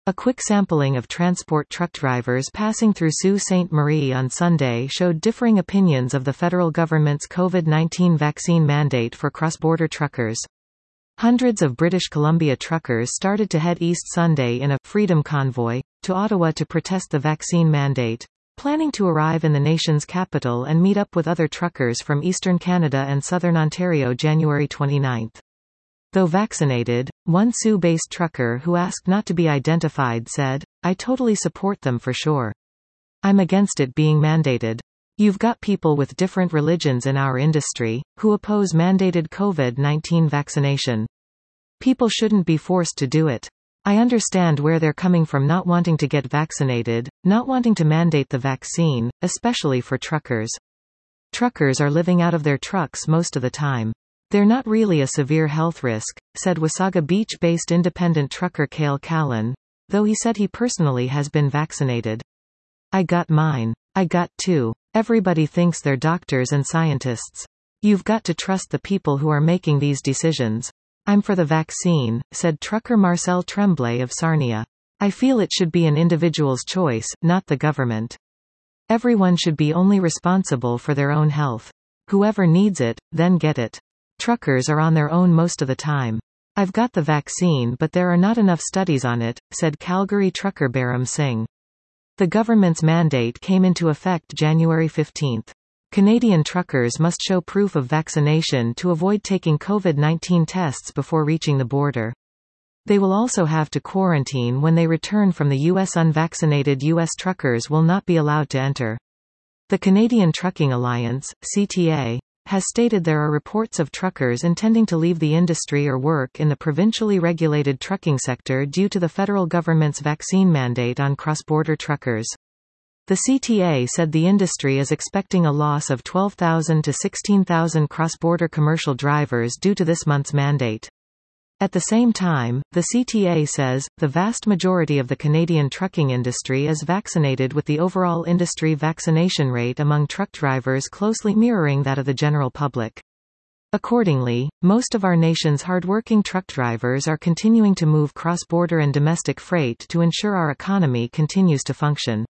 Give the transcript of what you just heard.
A quick sampling of transport truck drivers passing through Sault Ste. Marie on Sunday showed differing opinions of the federal government's COVID-19 vaccine mandate for cross-border truckers. Hundreds of British Columbia truckers started to head east Sunday in a «Freedom Convoy» to Ottawa to protest the vaccine mandate, planning to arrive in the nation's capital and meet up with other truckers from eastern Canada and southern Ontario January 29. Though vaccinated, one Sault-based trucker who asked not to be identified said, "I totally support them for sure. I'm against it being mandated. You've got people with different religions in our industry, who oppose mandated COVID-19 vaccination. People shouldn't be forced to do it. I understand where they're coming from not wanting to get vaccinated, not wanting to mandate the vaccine, especially for truckers. Truckers are living out of their trucks most of the time. They're not really a severe health risk," said Wasaga Beach-based independent trucker Cale Callan, though he said he personally has been vaccinated. "I got mine. I got two. Everybody thinks they're doctors and scientists. You've got to trust the people who are making these decisions. I'm for the vaccine," said trucker Marcel Tremblay of Sarnia. "I feel it should be an individual's choice, not the government. Everyone should be only responsible for their own health. Whoever needs it, then get it. Truckers are on their own most of the time. I've got the vaccine but there are not enough studies on it," said Calgary trucker Baram Singh. The government's mandate came into effect January 15. Canadian truckers must show proof of vaccination to avoid taking COVID-19 tests before reaching the border. They will also have to quarantine when they return from the U.S. Unvaccinated U.S. truckers will not be allowed to enter. The Canadian Trucking Alliance, CTA, has stated there are reports of truckers intending to leave the industry or work in the provincially regulated trucking sector due to the federal government's vaccine mandate on cross-border truckers. The CTA said the industry is expecting a loss of 12,000 to 16,000 cross-border commercial drivers due to this month's mandate. At the same time, the CTA says, the vast majority of the Canadian trucking industry is vaccinated with the overall industry vaccination rate among truck drivers closely mirroring that of the general public. Accordingly, most of our nation's hard-working truck drivers are continuing to move cross-border and domestic freight to ensure our economy continues to function.